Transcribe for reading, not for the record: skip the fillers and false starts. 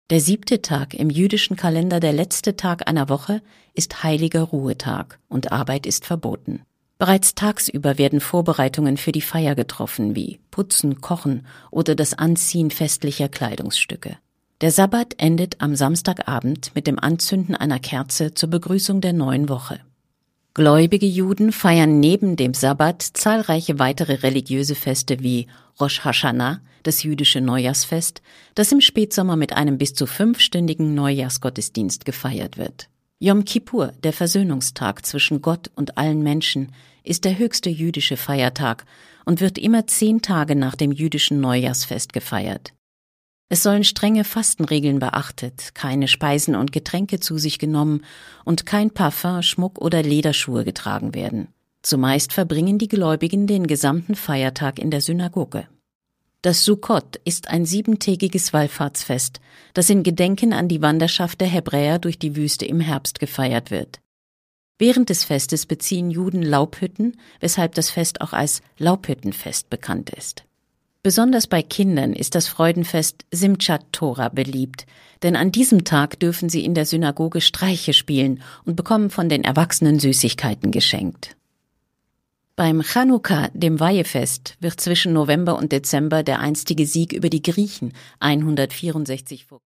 Der 7. Tag im jüdischen Kalender, der letzte Tag einer Woche, ist heiliger Ruhetag und Arbeit ist verboten. Bereits tagsüber werden Vorbereitungen für die Feier getroffen, wie Putzen, Kochen oder das Anziehen festlicher Kleidungsstücke. Der Sabbat endet am Samstagabend mit dem Anzünden einer Kerze zur Begrüßung der neuen Woche. Gläubige Juden feiern neben dem Sabbat zahlreiche weitere religiöse Feste wie Rosh Hashanah, das jüdische Neujahrsfest, das im Spätsommer mit einem bis zu 5-stündigen Neujahrsgottesdienst gefeiert wird. Yom Kippur, der Versöhnungstag zwischen Gott und allen Menschen, ist der höchste jüdische Feiertag und wird immer 10 Tage nach dem jüdischen Neujahrsfest gefeiert. Es sollen strenge Fastenregeln beachtet, keine Speisen und Getränke zu sich genommen und kein Parfum, Schmuck oder Lederschuhe getragen werden. Zumeist verbringen die Gläubigen den gesamten Feiertag in der Synagoge. Das Sukkot ist ein 7-tägiges Wallfahrtsfest, das in Gedenken an die Wanderschaft der Hebräer durch die Wüste im Herbst gefeiert wird. Während des Festes beziehen Juden Laubhütten, weshalb das Fest auch als Laubhüttenfest bekannt ist. Besonders bei Kindern ist das Freudenfest Simchat Torah beliebt, denn an diesem Tag dürfen sie in der Synagoge Streiche spielen und bekommen von den Erwachsenen Süßigkeiten geschenkt. Beim Chanukka, dem Weihefest, wird zwischen November und Dezember der einstige Sieg über die Griechen 164